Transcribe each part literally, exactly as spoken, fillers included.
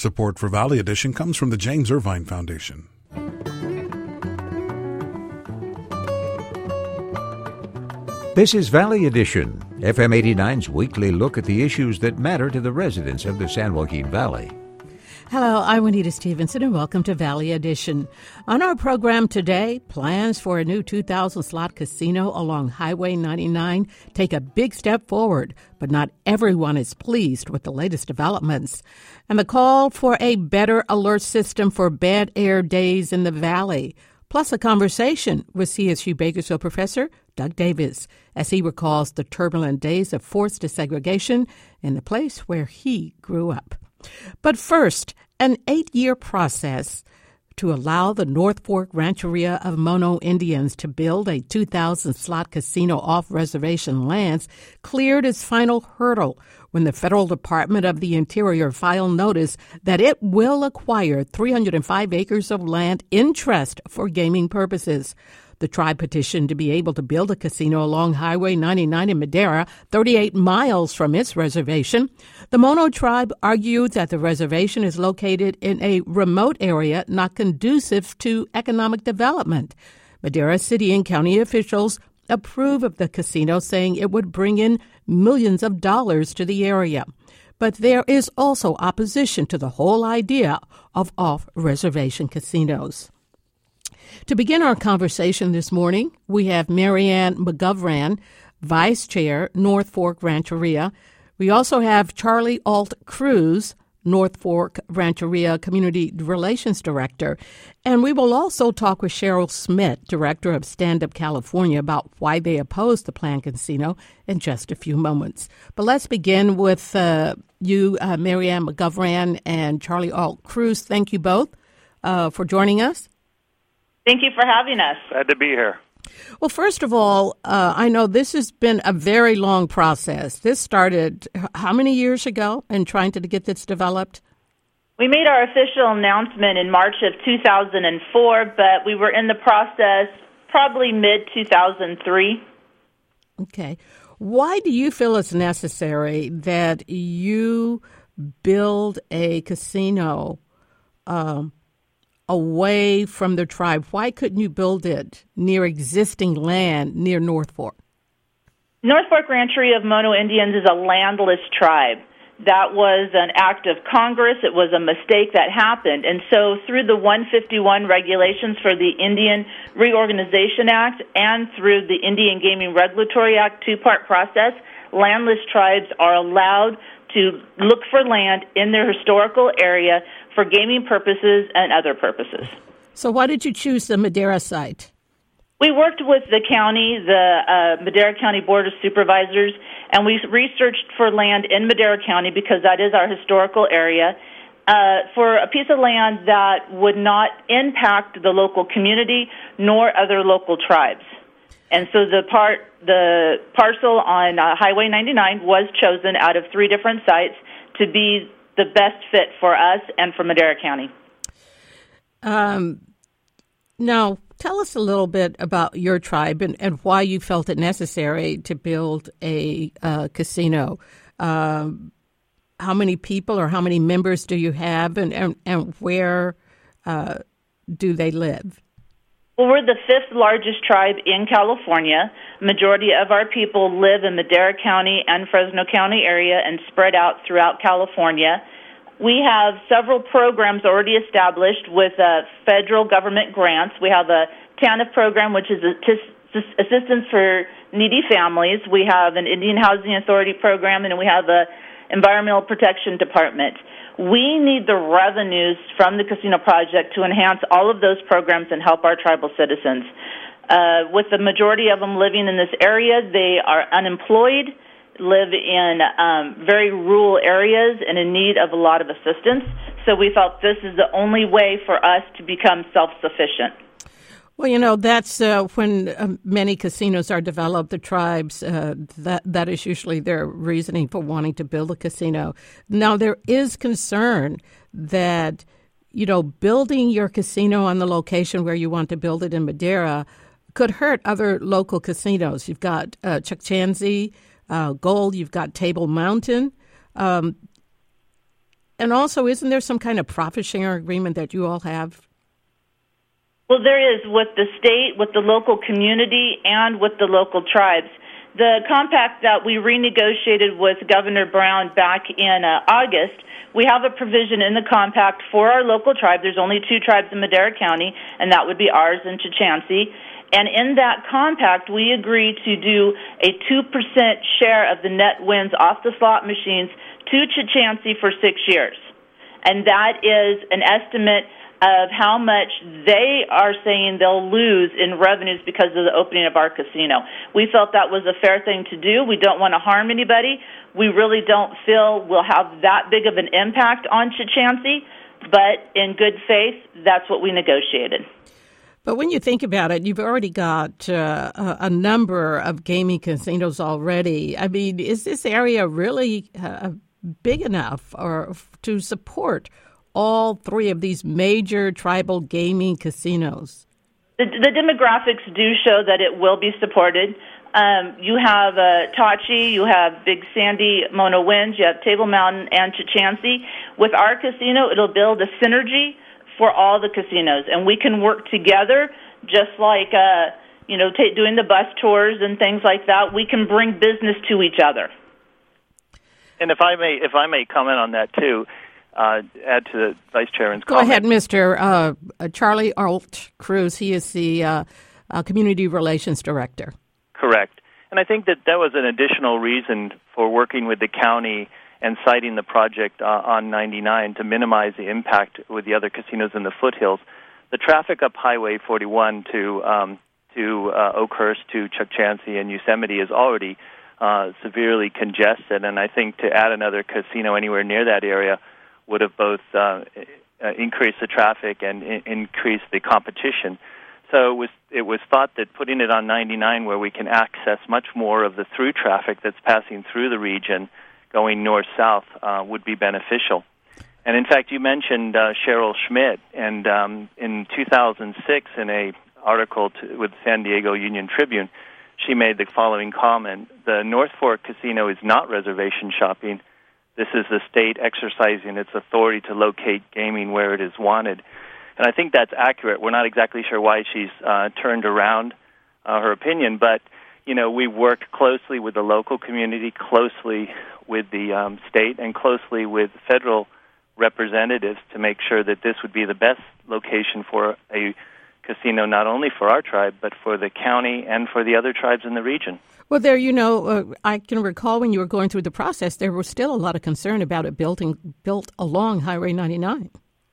Support for Valley Edition comes from the James Irvine Foundation. This is Valley Edition, F M eighty-nine's weekly look at the issues that matter to the residents of the San Joaquin Valley. Hello, I'm Juanita Stevenson, and welcome to Valley Edition. On our program today, plans for a new two thousand slot casino along Highway ninety-nine take a big step forward, but not everyone is pleased with the latest developments. And the call for a better alert system for bad air days in the valley, plus a conversation with C S U Bakersfield professor Doug Davis, as he recalls the turbulent days of forced desegregation in the place where he grew up. But first, an eight-year process to allow the North Fork Rancheria of Mono Indians to build a two thousand slot casino off reservation lands cleared its final hurdle when the Federal Department of the Interior filed notice that it will acquire three hundred five acres of land in trust for gaming purposes. The tribe petitioned to be able to build a casino along Highway ninety-nine in Madera, thirty-eight miles from its reservation. The Mono tribe argued that the reservation is located in a remote area not conducive to economic development. Madera city and county officials approve of the casino, saying it would bring in millions of dollars to the area. But there is also opposition to the whole idea of off-reservation casinos. To begin our conversation this morning, we have Marianne McGovern, Vice Chair, North Fork Rancheria. We also have Charlie Alt Cruz, North Fork Rancheria Community Relations Director. And we will also talk with Cheryl Smith, Director of Stand Up California, about why they oppose the planned casino in just a few moments. But let's begin with uh, you, uh, Marianne McGovern and Charlie Alt Cruz. Thank you both uh, for joining us. Thank you for having us. Glad to be here. Well, first of all, uh, I know this has been a very long process. This started how many years ago in trying to get this developed? We made our official announcement in March of two thousand four, but we were in the process probably mid two thousand three. Okay. Why do you feel it's necessary that you build a casino um away from the tribe? Why couldn't you build it near existing land near North Fork? North Fork Rancheria of Mono Indians is a landless tribe. That was an act of Congress. It was a mistake that happened. And so through the one fifty-one regulations for the Indian Reorganization Act and through the Indian Gaming Regulatory Act two-part process, landless tribes are allowed to look for land in their historical area for gaming purposes and other purposes. So why did you choose the Madera site? We worked with the county, the uh, Madera County Board of Supervisors, and we researched for land in Madera County because that is our historical area, uh, for a piece of land that would not impact the local community nor other local tribes. And so the part, the parcel on uh, Highway ninety-nine was chosen out of three different sites to be the best fit for us and for Madera County. Um, now, tell us a little bit about your tribe and, and why you felt it necessary to build a uh, casino. Um, how many people or how many members do you have, and, and, and where uh, do they live? Well, we're the fifth largest tribe in California. Majority of our people live in Madera County and Fresno County area and spread out throughout California. We have several programs already established with uh, federal government grants. We have a TANF program, which is assistance for needy families. We have an Indian Housing Authority program, and we have a Environmental Protection Department. We need the revenues from the casino project to enhance all of those programs and help our tribal citizens. Uh, with the majority of them living in this area, they are unemployed, live in um, very rural areas and in need of a lot of assistance. So we felt this is the only way for us to become self-sufficient. Well, you know, that's uh, when uh, many casinos are developed, the tribes, uh, that that is usually their reasoning for wanting to build a casino. Now, there is concern that, you know, building your casino on the location where you want to build it in Madera could hurt other local casinos. You've got uh, Chukchansi, uh, Gold, you've got Table Mountain. Um, And also, isn't there some kind of profit share agreement that you all have? Well, there is with the state, with the local community, and with the local tribes. The compact that we renegotiated with Governor Brown back in uh, August, we have a provision in the compact for our local tribe. There's only two tribes in Madera County, and that would be ours and Chillicothe. And in that compact, we agreed to do a two percent share of the net wins off the slot machines to Chillicothe for six years. And that is an estimate of how much they are saying they'll lose in revenues because of the opening of our casino. We felt that was a fair thing to do. We don't want to harm anybody. We really don't feel we'll have that big of an impact on Chillicothe, but in good faith, that's what we negotiated. But when you think about it, you've already got uh, a number of gaming casinos already. I mean, is this area really uh, big enough or to support all three of these major tribal gaming casinos? The, the demographics do show that it will be supported. Um, you have uh, Tachi, you have Big Sandy, Mona Winds, you have Table Mountain, and Chillicothe. With our casino, it'll build a synergy for all the casinos, and we can work together just like, uh, you know, t- doing the bus tours and things like that. We can bring business to each other. And if I may, if I may comment on that too, uh, add to the Vice Chairman's Go comment. ahead, Mister Uh, Charlie Alt Cruz. He is the uh, uh, Community Relations Director. Correct. And I think that that was an additional reason for working with the county and citing the project uh, on ninety-nine to minimize the impact with the other casinos in the foothills. The traffic up Highway forty-one to um, to uh, Oakhurst, to Chillicothe, and Yosemite is already uh, severely congested, and I think to add another casino anywhere near that area would have both uh, increased the traffic and I- increased the competition. So it was, it was thought that putting it on ninety-nine, where we can access much more of the through traffic that's passing through the region, going north-south, uh, would be beneficial. And in fact, you mentioned uh, Cheryl Schmidt, and um, in two thousand six, in a article to, with San Diego Union Tribune, she made the following comment: the North Fork Casino is not reservation shopping. This is the state exercising its authority to locate gaming where it is wanted. And I think that's accurate. We're not exactly sure why she's uh, turned around uh, her opinion, but you know, we work closely with the local community, closely with the um, state, and closely with federal representatives to make sure that this would be the best location for a casino, not only for our tribe, but for the county and for the other tribes in the region. Well, there, you know, uh, I can recall when you were going through the process, there was still a lot of concern about it building, built along Highway ninety-nine.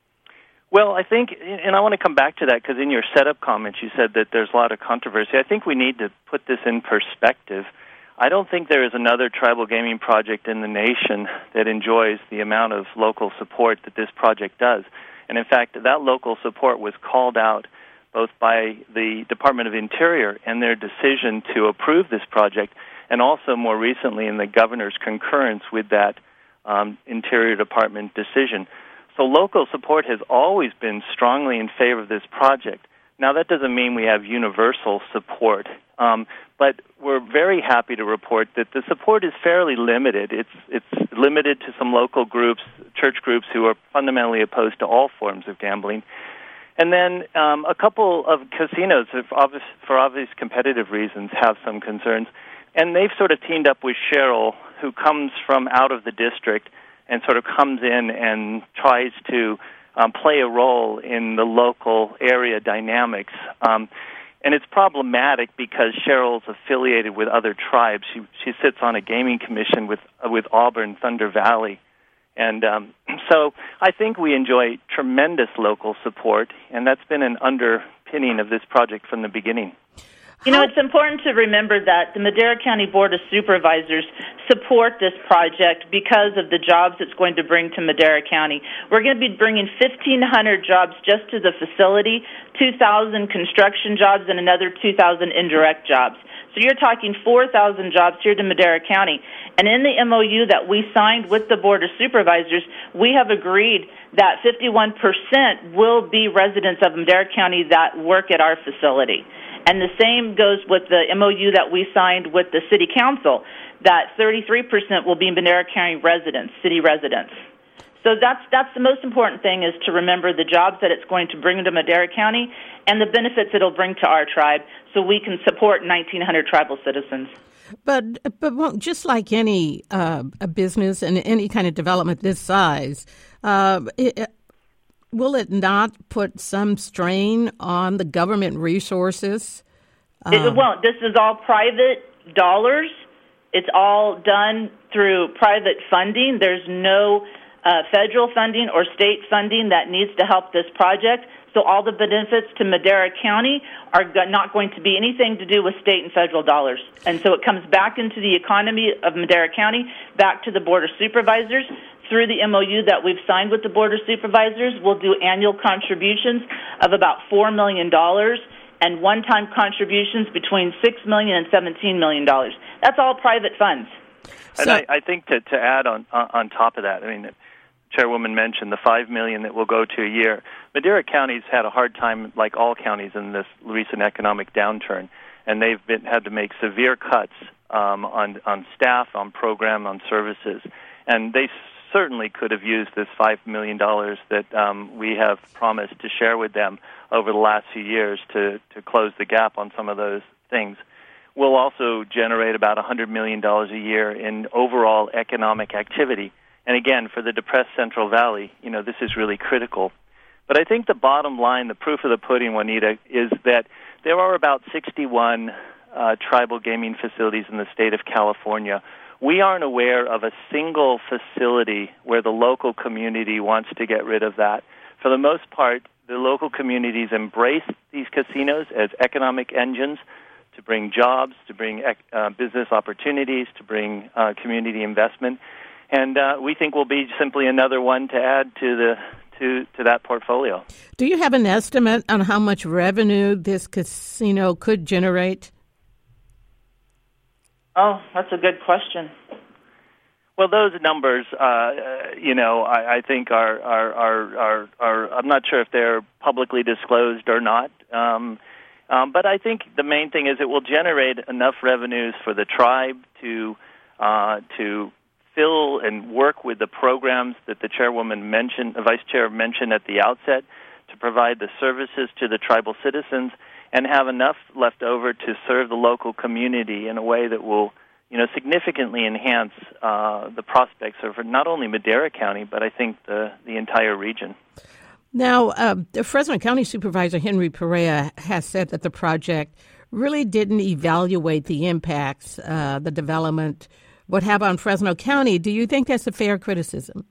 Well, I think, and I want to come back to that, because in your setup comments you said that there's a lot of controversy. I think we need to put this in perspective. I don't think there is another tribal gaming project in the nation that enjoys the amount of local support that this project does. And in fact, that local support was called out both by the Department of Interior and their decision to approve this project, and also more recently in the governor's concurrence with that um, Interior Department decision. So local support has always been strongly in favor of this project. Now, that doesn't mean we have universal support, um, but we're very happy to report that the support is fairly limited. It's it's limited to some local groups, church groups, who are fundamentally opposed to all forms of gambling. And then um, a couple of casinos, for obvious, for obvious competitive reasons, have some concerns. And they've sort of teamed up with Cheryl, who comes from out of the district and sort of comes in and tries to um, play a role in the local area dynamics. Um, and it's problematic because Cheryl's affiliated with other tribes. She she sits on a gaming commission with uh, with Auburn Thunder Valley. And um, so I think we enjoy tremendous local support, and that's been an underpinning of this project from the beginning. You know, it's important to remember that the Madera County Board of Supervisors support this project because of the jobs it's going to bring to Madera County. We're going to be bringing fifteen hundred jobs just to the facility, two thousand construction jobs, and another two thousand indirect jobs. So you're talking four thousand jobs here to Madera County. And in the M O U that we signed with the Board of Supervisors, we have agreed that fifty-one percent will be residents of Madera County that work at our facility. And the same goes with the M O U that we signed with the City Council, that thirty-three percent will be Madera County residents, city residents. So that's that's the most important thing, is to remember the jobs that it's going to bring to Madera County and the benefits it'll bring to our tribe, so we can support nineteen hundred tribal citizens. But but well, just like any uh, a business and any kind of development this size, uh, it, will it not put some strain on the government resources? Um, it won't. This is all private dollars. It's all done through private funding. There's no uh, federal funding or state funding that needs to help this project. So all the benefits to Madera County are go- not going to be anything to do with state and federal dollars. And so it comes back into the economy of Madera County, back to the Board of Supervisors. Through the M O U that we've signed with the Board of Supervisors, we'll do annual contributions of about four million dollars and one-time contributions between six million dollars and seventeen million dollars. That's all private funds. And so, I, I think to, to add on on top of that, I mean, Chairwoman mentioned the five million dollars that will go to a year. Madera County's had a hard time, like all counties in this recent economic downturn, and they've been, had to make severe cuts um, on, on staff, on program, on services. And they certainly could have used this five million dollars that um, we have promised to share with them over the last few years to, to close the gap on some of those things. We'll also generate about one hundred million dollars a year in overall economic activity. And again, for the depressed Central Valley, you know, this is really critical. But I think the bottom line, the proof of the pudding, Juanita, is that there are about sixty-one uh, tribal gaming facilities in the state of California. We aren't aware of a single facility where the local community wants to get rid of that. For the most part, the local communities embrace these casinos as economic engines to bring jobs, to bring uh, business opportunities, to bring uh, community investment. And uh, we think we'll be simply another one to add to the to, to that portfolio. Do you have an estimate on how much revenue this casino could generate? Oh, that's a good question. Well, those numbers, uh, you know, I, I think are, are, are, are, are, I'm not sure if they're publicly disclosed or not. Um, um, but I think the main thing is it will generate enough revenues for the tribe to uh, to fill and work with the programs that the chairwoman mentioned, the vice chair mentioned at the outset, to provide the services to the tribal citizens, and have enough left over to serve the local community in a way that will, you know, significantly enhance uh, the prospects of not only Madera County, but I think the, the entire region. Now, uh, the Fresno County Supervisor Henry Perea has said that the project really didn't evaluate the impacts uh, the development would have on Fresno County. Do you think that's a fair criticism?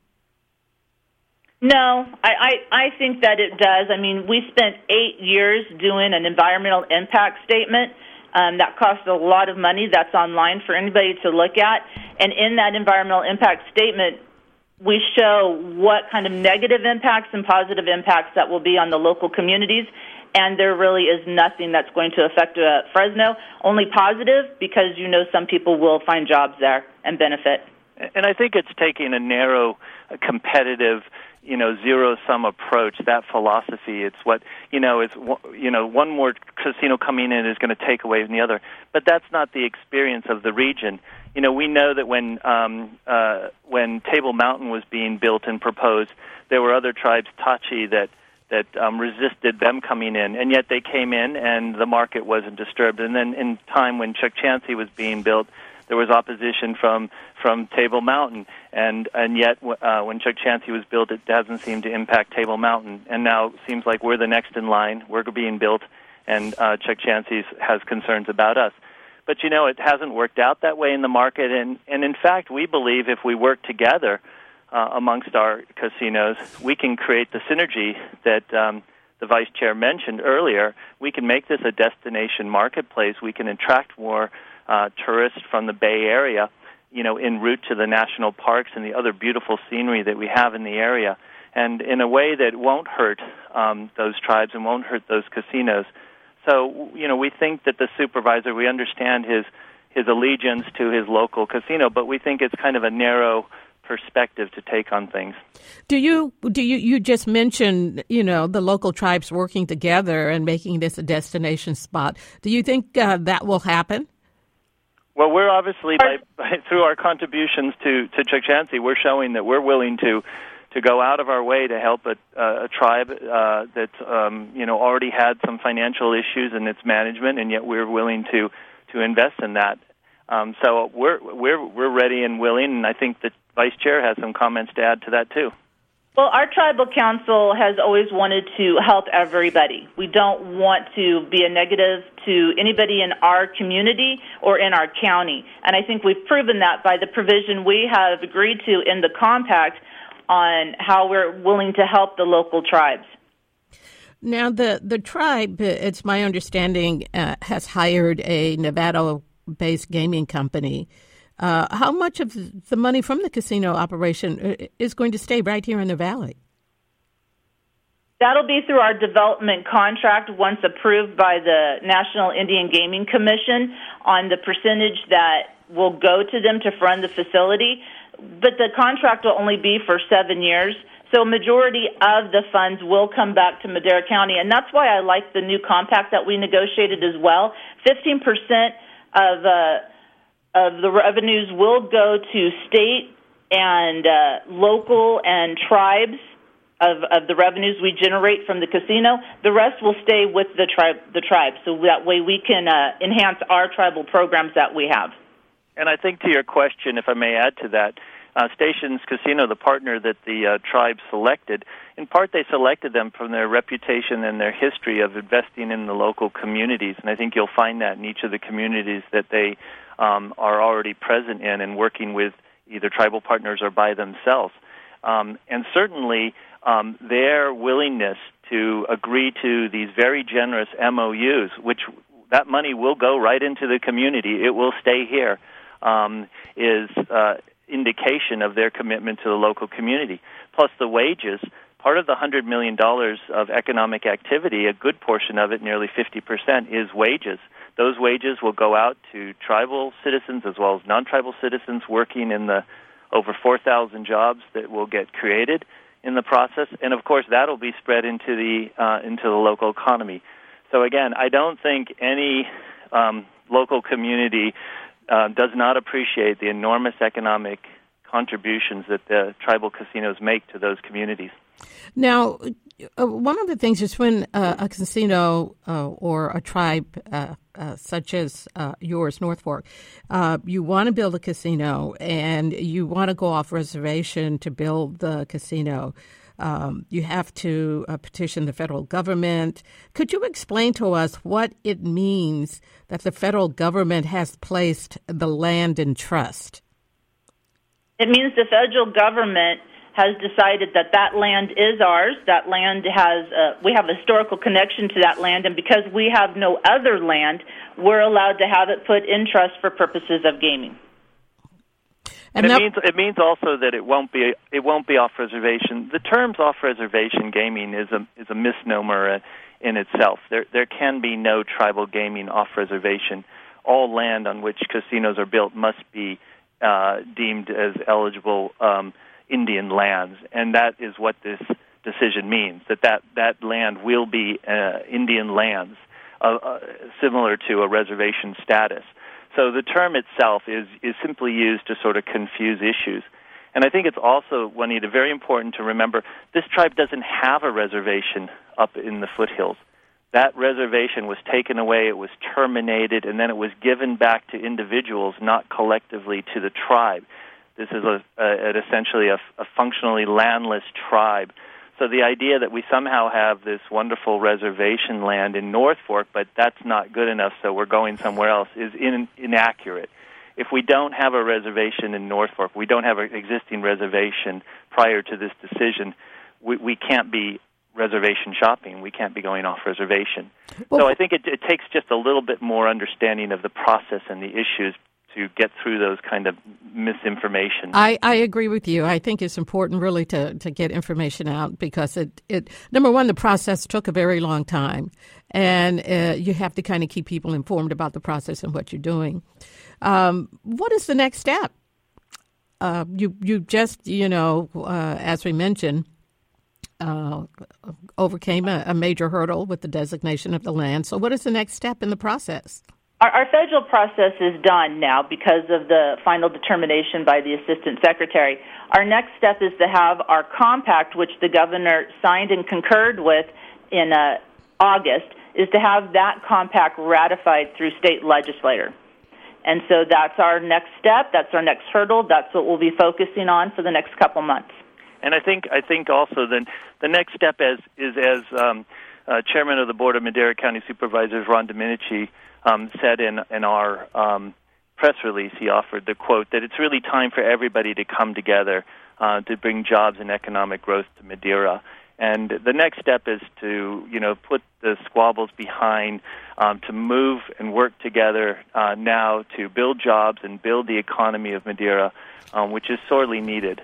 No, I, I, I think that it does. I mean, we spent eight years doing an environmental impact statement. Um, that cost a lot of money. That's online for anybody to look at. And in that environmental impact statement, we show what kind of negative impacts and positive impacts that will be on the local communities. And there really is nothing that's going to affect uh, Fresno. Only positive, because you know some people will find jobs there and benefit. And I think it's taking a narrow, a competitive, you know, zero-sum approach, that philosophy. It's what, you know, it's, you know, one more casino coming in is going to take away from the other. But that's not the experience of the region. You know, we know that when um, uh, when Table Mountain was being built and proposed, there were other tribes, Tachi, that that um, resisted them coming in, and yet they came in and the market wasn't disturbed. And then in time when Chukchansi was being built, there was opposition from from Table Mountain, and and yet uh, when Chukchansi was built, it doesn't seem to impact Table Mountain. And now it seems like we're the next in line. We're being built, and uh, Chukchansi has concerns about us. But you know, it hasn't worked out that way in the market, and and in fact, we believe if we work together uh, amongst our casinos, we can create the synergy that um, the vice chair mentioned earlier. We can make this a destination marketplace. We can attract more Uh, tourists from the Bay Area, you know, en route to the national parks and the other beautiful scenery that we have in the area, and in a way that won't hurt um, those tribes and won't hurt those casinos. So, you know, we think that the supervisor, we understand his his allegiance to his local casino, but we think it's kind of a narrow perspective to take on things. Do you do you you just mentioned, you know, the local tribes working together and making this a destination spot? Do you think uh, that will happen? Well, we're obviously, by, by, through our contributions to, to Chukchansi, we're showing that we're willing to to go out of our way to help a, uh, a tribe uh, that's um, you know already had some financial issues in its management, and yet we're willing to to invest in that. Um, so we're we're we're ready and willing, and I think the Vice Chair has some comments to add to that too. Well, our tribal council has always wanted to help everybody. We don't want to be a negative to anybody in our community or in our county. And I think we've proven that by the provision we have agreed to in the compact on how we're willing to help the local tribes. Now, the, the tribe, it's my understanding, uh, has hired a Nevada-based gaming company. Uh, how much of the money from the casino operation is going to stay right here in the Valley? That'll be through our development contract once approved by the National Indian Gaming Commission on the percentage that will go to them to run the facility. But the contract will only be for seven years. So a majority of the funds will come back to Madera County. And that's why I like the new compact that we negotiated as well. fifteen percent of uh, of the revenues will go to state and uh, local and tribes of, of the revenues we generate from the casino. The rest will stay with the tribe, the tribe, so that way we can uh, enhance our tribal programs that we have. And I think to your question, if I may add to that, uh, Stations Casino, the partner that the uh, tribe selected, in part they selected them from their reputation and their history of investing in the local communities. And I think you'll find that in each of the communities that they um, are already present in and working with either tribal partners or by themselves. Um, and certainly um, their willingness to agree to these very generous M O Us, which that money will go right into the community, it will stay here, um, is uh, indication of their commitment to the local community. Plus the wages, part of the one hundred million dollars of economic activity, a good portion of it, nearly fifty percent, is wages. Those wages will go out to tribal citizens as well as non-tribal citizens working in the over four thousand jobs that will get created in the process. And, of course, that will be spread into the uh, into the local economy. So, again, I don't think any um, local community uh, does not appreciate the enormous economic contributions that the tribal casinos make to those communities. Now, uh, one of the things is when uh, a casino uh, or a tribe uh, uh, such as uh, yours, North Fork, uh, you want to build a casino and you want to go off reservation to build the casino. Um, you have to uh, petition the federal government. Could you explain to us what it means that the federal government has placed the land in trust? It means the federal government has decided that that land is ours. That land has, uh, we have a historical connection to that land, and because we have no other land, we're allowed to have it put in trust for purposes of gaming. And, and it that, means it means also that it won't be it won't be off reservation. The terms off reservation gaming is a is a misnomer in itself. There there can be no tribal gaming off reservation. All land on which casinos are built must be uh, deemed as eligible Um, Indian lands, and that is what this decision means, that that, that land will be uh, Indian lands, uh, uh, similar to a reservation status. So the term itself is, is simply used to sort of confuse issues. And I think it's also, Juanita, very important to remember, this tribe doesn't have a reservation up in the foothills. That reservation was taken away, it was terminated, and then it was given back to individuals, not collectively to the tribe. This is a, a, essentially a, a functionally landless tribe. So the idea that we somehow have this wonderful reservation land in North Fork, but that's not good enough, so we're going somewhere else, is in, inaccurate. If we don't have a reservation in North Fork, we don't have an existing reservation prior to this decision, we, we can't be reservation shopping. We can't be going off reservation. Well, so I think it, it takes just a little bit more understanding of the process and the issues to get through those kind of misinformation. I, I agree with you. I think it's important really to, to get information out because it, it number one, the process took a very long time, and uh, you have to kind of keep people informed about the process and what you're doing. Um, what is the next step? Uh, you you just, you know, uh, as we mentioned, uh, overcame a, a major hurdle with the designation of the land. So what is the next step in the process? Our, our federal process is done now because of the final determination by the Assistant Secretary. Our next step is to have our compact, which the governor signed and concurred with in uh, August, is to have that compact ratified through state legislature. And so that's our next step. That's our next hurdle. That's what we'll be focusing on for the next couple months. And I think I think also then the next step is, is as um, uh, Chairman of the Board of Madera County Supervisors, Ron Domenici, um, said in, in our um, press release, he offered the quote that it's really time for everybody to come together uh, to bring jobs and economic growth to Madera. And the next step is to, you know, put the squabbles behind, um, to move and work together uh, now to build jobs and build the economy of Madera, um, which is sorely needed.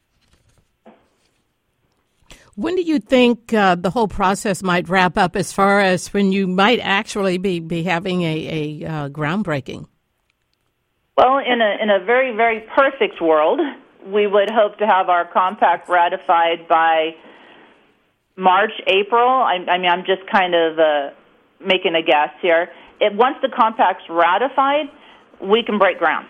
When do you think uh, the whole process might wrap up as far as when you might actually be, be having a, a uh, groundbreaking? Well, in a, in a very, very perfect world, we would hope to have our compact ratified by March, April. I, I mean, I'm just kind of uh, making a guess here. It, once the compact's ratified, we can break ground.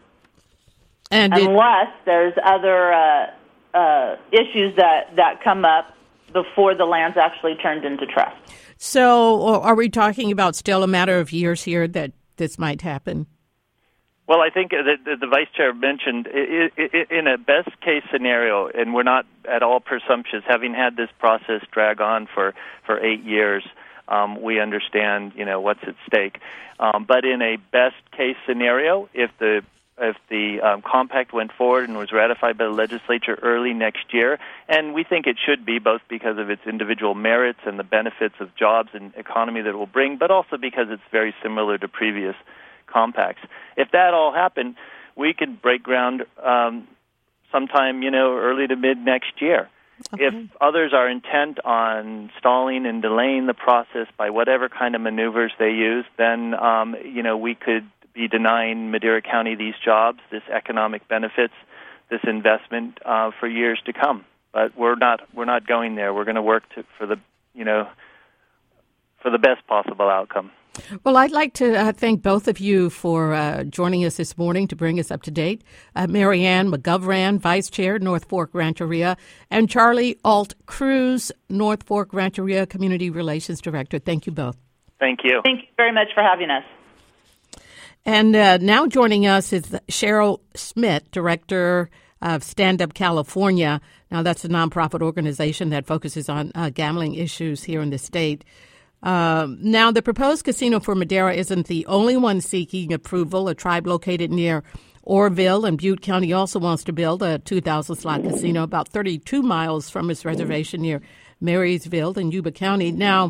And Unless it, there's other uh, uh, issues that, that come up before the land's actually turned into trust. So are we talking about still a matter of years here that this might happen? Well, I think that the Vice Chair mentioned in a best-case scenario, and we're not at all presumptuous, having had this process drag on for, for eight years, um, we understand, you know, what's at stake. Um, but in a best-case scenario, if the if the um, compact went forward and was ratified by the legislature early next year, and we think it should be, both because of its individual merits and the benefits of jobs and economy that it will bring, but also because it's very similar to previous compacts. If that all happened, we could break ground um, sometime, you know, early to mid next year. Okay. If others are intent on stalling and delaying the process by whatever kind of maneuvers they use, then, um, you know, we could be denying Madera County these jobs, this economic benefits, this investment uh, for years to come. But we're not we're not going there. We're going to work to, for the you know for the best possible outcome. Well, I'd like to uh, thank both of you for uh, joining us this morning to bring us up to date. Uh, Marianne McGovern, Vice Chair, North Fork Rancheria, and Charlie Alt Cruz, North Fork Rancheria Community Relations Director. Thank you both. Thank you. Thank you very much for having us. And uh, now joining us is Cheryl Schmidt, Director of Stand Up California. Now, that's a nonprofit organization that focuses on uh, gambling issues here in the state. Um, now, the proposed casino for Madera isn't the only one seeking approval. A tribe located near Oroville and Butte County also wants to build a two thousand slot casino about thirty-two miles from its reservation near Marysville in Yuba County. Now,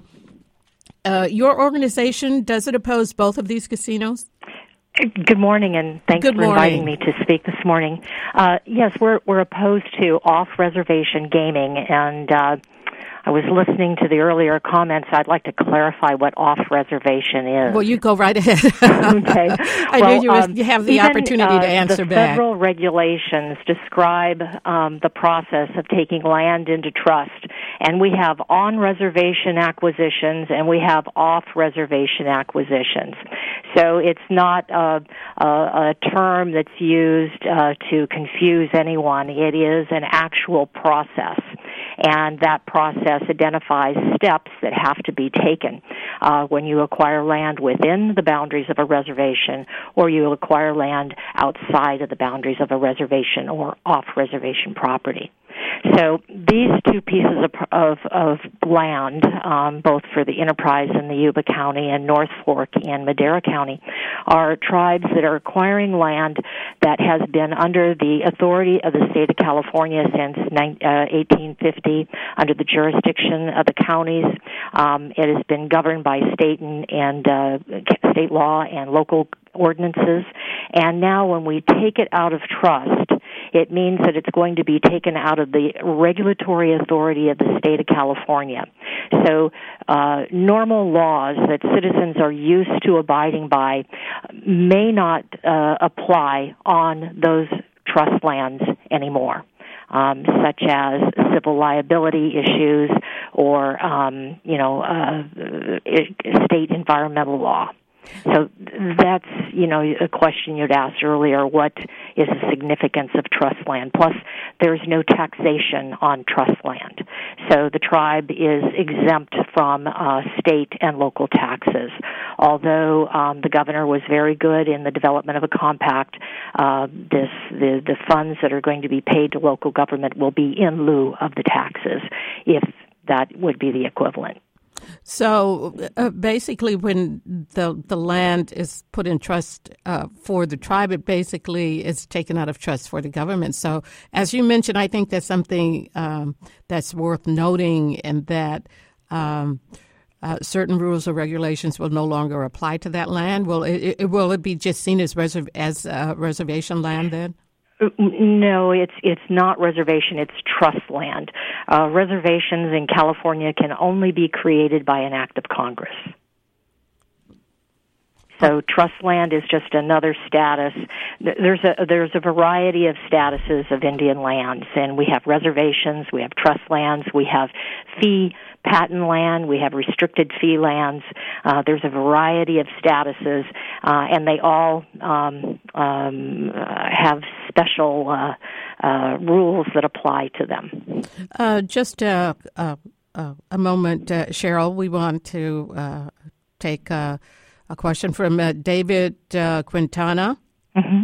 uh, your organization, does it oppose both of these casinos? Good morning, and thanks Good for morning. inviting me to speak this morning. Uh, yes, we're we're opposed to off-reservation gaming, and uh, I was listening to the earlier comments. I'd like to clarify what off-reservation is. Well, you go right ahead. Okay. I well, knew you, was, um, you have the even, opportunity uh, to answer the back. Federal regulations describe um, the process of taking land into trust, and we have on-reservation acquisitions and we have off-reservation acquisitions. So it's not a, a, a term that's used uh, to confuse anyone. It is an actual process, and that process identifies steps that have to be taken uh, when you acquire land within the boundaries of a reservation or you acquire land outside of the boundaries of a reservation or off-reservation property. So these two pieces of, of, of land, um, both for the Enterprise in the Yuba County and North Fork in Madera County, are tribes that are acquiring land that has been under the authority of the state of California since eighteen fifty, under the jurisdiction of the counties. Um, it has been governed by state and, and uh, state law and local ordinances. And now when we take it out of trust, it means that it's going to be taken out of the regulatory authority of the state of California. So uh, normal laws that citizens are used to abiding by may not uh, apply on those trust lands anymore, um, such as civil liability issues or, um, you know, uh, state environmental law. So that's, you know, a question you'd asked earlier, what is the significance of trust land? Plus, there's no taxation on trust land. So the tribe is exempt from uh, state and local taxes. Although um, the governor was very good in the development of a compact, uh, this the, the funds that are going to be paid to local government will be in lieu of the taxes, if that would be the equivalent. So uh, basically, when the the land is put in trust uh, for the tribe, it basically is taken out of trust for the government. So as you mentioned, I think that's something um, that's worth noting, and that um, uh, certain rules or regulations will no longer apply to that land. Will it, it will it be just seen as reserv- as uh, reservation land then? No, it's it's not reservation, it's trust land. Uh, reservations in California can only be created by an act of Congress. So trust land is just another status. There's a there's a variety of statuses of Indian lands, and we have reservations, we have trust lands, we have fee patent land, we have restricted fee lands. Uh, there's a variety of statuses, uh, and they all um, um, uh, have special uh, uh, rules that apply to them. Uh, just uh, uh, uh, a moment, uh, Cheryl. We want to uh, take uh, a question from uh, David uh, Quintana. Mm-hmm.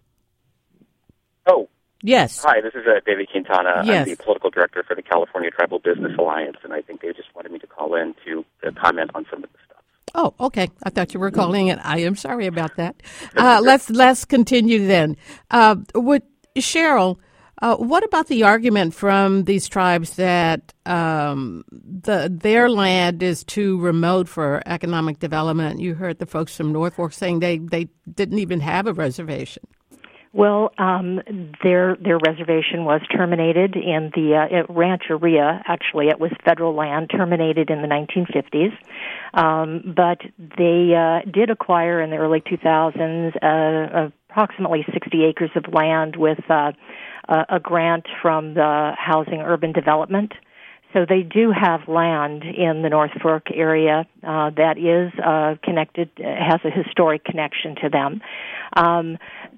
Oh. Yes. Hi, this is uh, David Quintana. Yes. I'm the political director for the California Tribal Business Alliance, and I think they just wanted me to call in to uh, comment on some of the stuff. Oh, okay. I thought you were calling it. I am sorry about that. Uh, let's let's continue then. Uh, with Cheryl, uh, what about the argument from these tribes that um, the their land is too remote for economic development? You heard the folks from North Fork saying they, they didn't even have a reservation. Well, um, their their reservation was terminated in the uh, Rancheria. Actually, it was federal land, terminated in the nineteen fifties. Um, but they uh, did acquire in the early two thousands uh, approximately sixty acres of land with uh, a, a grant from the Housing Urban Development. So they do have land in the North Fork area uh, that is uh, connected, has a historic connection to them. Um,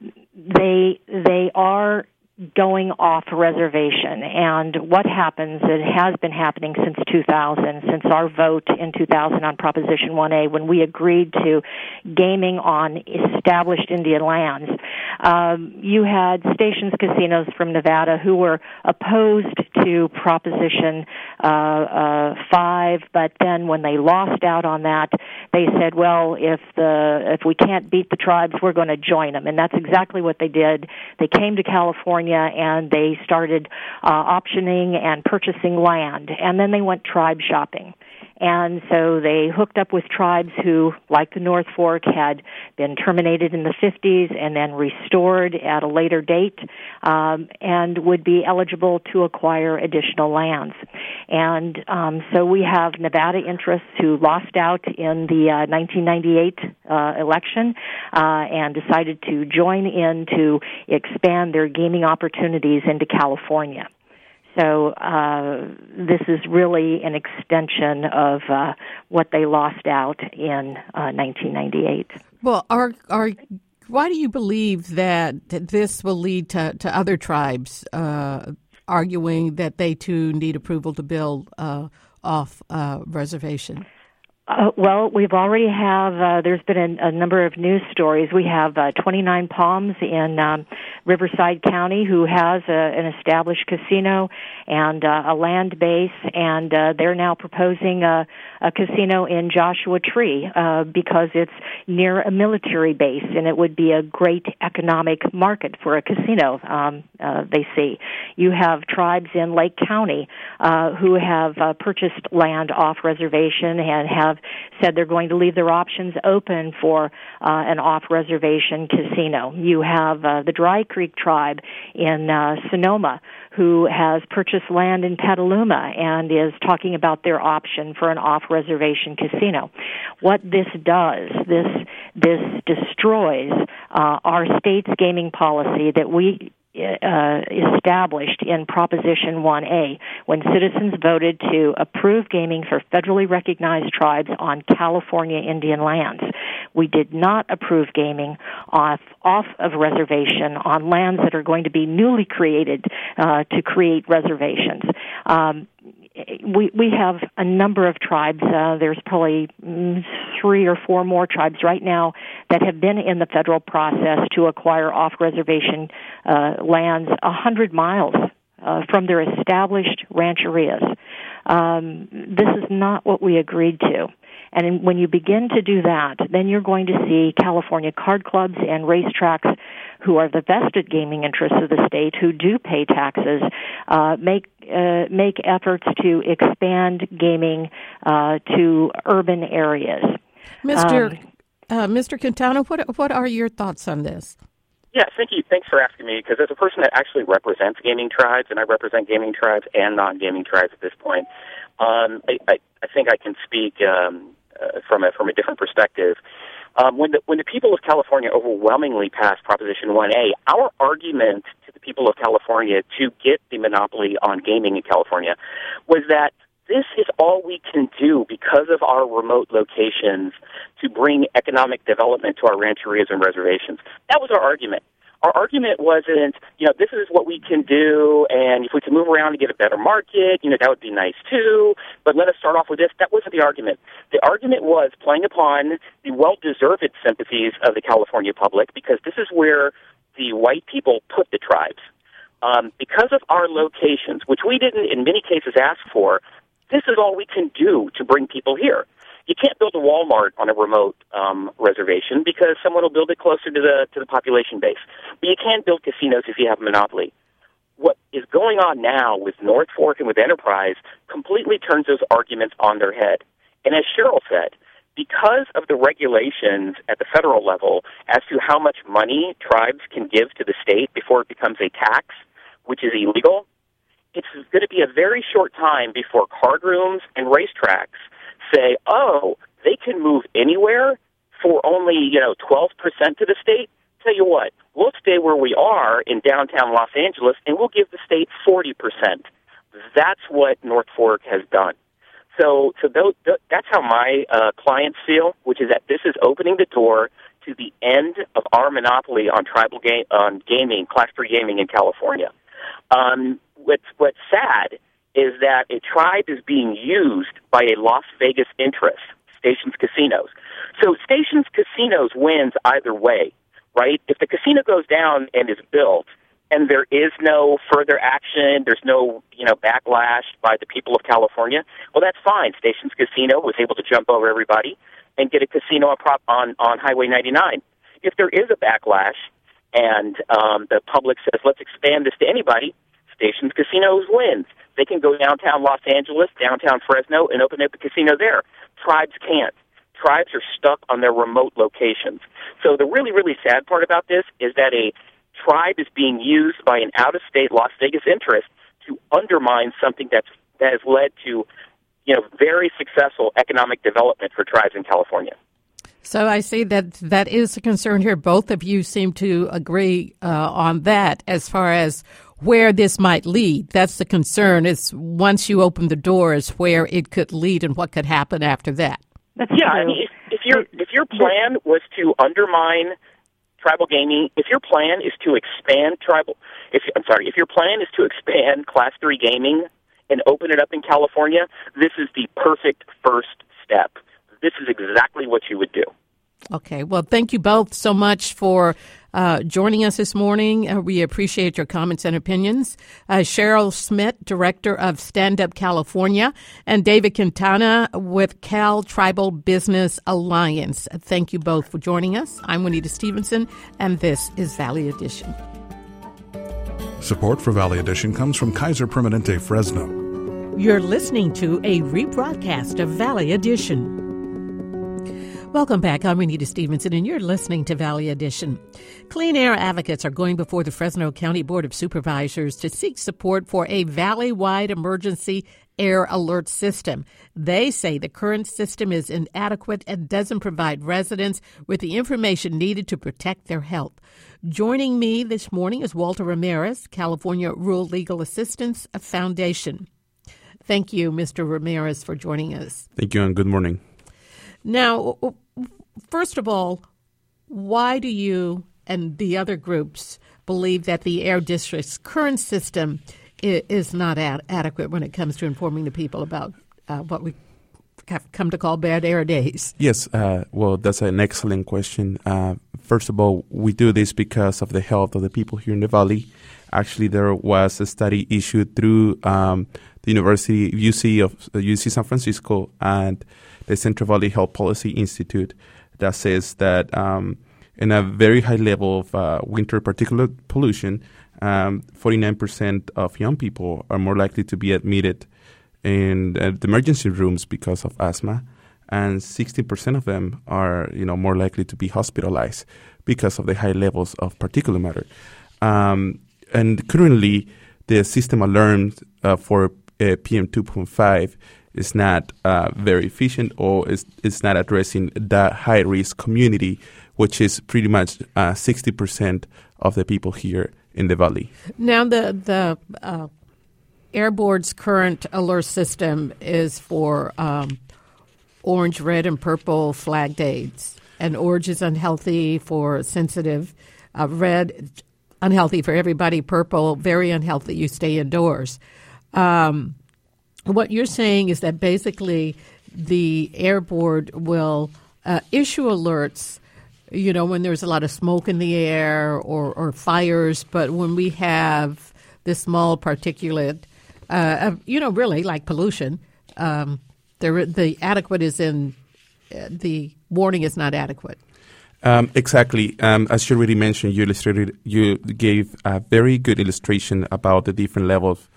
They they are going off reservation, and what happens, it has been happening since two thousand, since our vote in two thousand on Proposition one A, when we agreed to gaming on established Indian lands. Um, you had Stations Casinos from Nevada who were opposed to Proposition uh, uh, five, but then when they lost out on that, they said, well, if the if we can't beat the tribes, we're going to join them, and that's exactly what they did. They came to California and they started uh, optioning and purchasing land, and then they went tribe shopping. And so they hooked up with tribes who, like the North Fork, had been terminated in the fifties and then restored at a later date, um, and would be eligible to acquire additional lands. And um, so we have Nevada interests who lost out in the uh, nineteen ninety-eight uh, election uh, and decided to join in to expand their gaming opportunities into California. So uh, this is really an extension of uh, what they lost out in uh, nineteen ninety-eight. Well, are are why do you believe that this will lead to, to other tribes uh, arguing that they too need approval to build uh, off uh, reservation? Uh, well, we've already have, uh, there's been a, a number of news stories. We have uh, twenty-nine Palms in um, Riverside County who has a, an established casino and uh, a land base, and uh, they're now proposing a, a casino in Joshua Tree uh, because it's near a military base, and it would be a great economic market for a casino, um, uh, they see. You have tribes in Lake County uh, who have uh, purchased land off reservation and have said they're going to leave their options open for uh, an off-reservation casino. You have uh, the Dry Creek tribe in uh, Sonoma who has purchased land in Petaluma and is talking about their option for an off-reservation casino. What this does, this this destroys uh, our state's gaming policy that we Uh, established in Proposition one A when citizens voted to approve gaming for federally recognized tribes on California Indian lands. We did not approve gaming off off of reservation on lands that are going to be newly created uh, to create reservations. Um, we we have a number of tribes. Uh, there's probably mm, three or four more tribes right now that have been in the federal process to acquire off-reservation uh, lands a hundred miles uh, from their established rancherias. Um, this is not what we agreed to. And when you begin to do that, then you're going to see California card clubs and racetracks, who are the vested gaming interests of the state, who do pay taxes, uh, make uh, make efforts to expand gaming uh, to urban areas. Mister Um, uh, Mister Quintana, what what are your thoughts on this? Yeah, thank you. Thanks for asking me, because as a person that actually represents gaming tribes, and I represent gaming tribes and non-gaming tribes at this point, um, I, I, I think I can speak um, uh, from a from a different perspective. Um, when the when the people of California overwhelmingly passed Proposition one A, our argument to the people of California to get the monopoly on gaming in California was that this is all we can do because of our remote locations to bring economic development to our rancherias and reservations. That was our argument. Our argument wasn't, you know, this is what we can do, and if we can move around to get a better market, you know, that would be nice too, but let us start off with this. That wasn't the argument. The argument was playing upon the well-deserved sympathies of the California public, because this is where the white people put the tribes. Um, because of our locations, which we didn't in many cases ask for, this is all we can do to bring people here. You can't build a Walmart on a remote um, reservation because someone will build it closer to the to the population base. But you can build casinos if you have a monopoly. What is going on now with North Fork and with Enterprise completely turns those arguments on their head. And as Cheryl said, because of the regulations at the federal level as to how much money tribes can give to the state before it becomes a tax, which is illegal, it's going to be a very short time before card rooms and racetracks say, oh, they can move anywhere for only, you know, twelve percent to the state. Tell you what, we'll stay where we are in downtown Los Angeles, and we'll give the state forty percent. That's what North Fork has done. So, so those, that's how my uh, clients feel, which is that this is opening the door to the end of our monopoly on tribal game, on gaming, Class three gaming in California. Um, what's, what's sad is that a tribe is being used by a Las Vegas interest, Stations Casinos. So Stations Casinos wins either way, right? If the casino goes down and is built, and there is no further action, there's no, you know, backlash by the people of California, well, that's fine. Stations Casino was able to jump over everybody and get a casino on, prop, on, on Highway ninety-nine. If there is a backlash and um, the public says, let's expand this to anybody, Stations Casinos wins. They can go downtown Los Angeles, downtown Fresno, and open up a casino there. Tribes can't. Tribes are stuck on their remote locations. So the really, really sad part about this is that a tribe is being used by an out-of-state Las Vegas interest to undermine something that's, that has led to, you know, very successful economic development for tribes in California. So I see that that is a concern here. Both of you seem to agree uh, on that as far as where this might lead. That's the concern, is once you open the doors, where it could lead and what could happen after that. That's yeah, true. I mean, if, if your if your plan was to undermine tribal gaming, if your plan is to expand tribal, if I'm sorry, if your plan is to expand Class three gaming and open it up in California, this is the perfect first step. This is exactly what you would do. Okay. Well, thank you both so much for uh, joining us this morning. Uh, we appreciate your comments and opinions. Uh, Cheryl Smith, Director of Stand Up California, and David Quintana with Cal Tribal Business Alliance. Thank you both for joining us. I'm Juanita Stevenson, and this is Valley Edition. Support for Valley Edition comes from Kaiser Permanente Fresno. You're listening to a rebroadcast of Valley Edition. Welcome back. I'm Juanita Stevenson, and you're listening to Valley Edition. Clean air advocates are going before the Fresno County Board of Supervisors to seek support for a valley-wide emergency air alert system. They say the current system is inadequate and doesn't provide residents with the information needed to protect their health. Joining me this morning is Walter Ramirez, California Rural Legal Assistance Foundation. Thank you, Mister Ramirez, for joining us. Thank you, and good morning. Now, first of all, why do you and the other groups believe that the Air District's current system is, is not ad- adequate when it comes to informing the people about uh, what we have come to call bad air days? Yes, uh, well, that's an excellent question. Uh, first of all, we do this because of the health of the people here in the Valley. Actually, there was a study issued through um, the University U C of uh, U C San Francisco and the Central Valley Health Policy Institute that says that um, in a very high level of uh, winter particulate pollution, um, forty-nine percent of young people are more likely to be admitted in uh, the emergency rooms because of asthma, and sixty percent of them are, you know, more likely to be hospitalized because of the high levels of particulate matter. Um, and currently, the system alarms uh, for uh, P M two point five is not uh, very efficient, or is is not addressing that high risk community, which is pretty much uh, sixty percent of the people here in the Valley. Now, the the uh, Air Board's current alert system is for um, orange, red, and purple flag days. And orange is unhealthy for sensitive, uh, red, unhealthy for everybody, purple, very unhealthy, you stay indoors. Um, what you're saying is that basically the Air Board will uh, issue alerts, you know, when there's a lot of smoke in the air or, or fires, but when we have this small particulate, uh, you know, really like pollution, um, the, the adequate is in, uh, the warning is not adequate. Um, exactly. Um, as you already mentioned, you illustrated, you gave a very good illustration about the different levels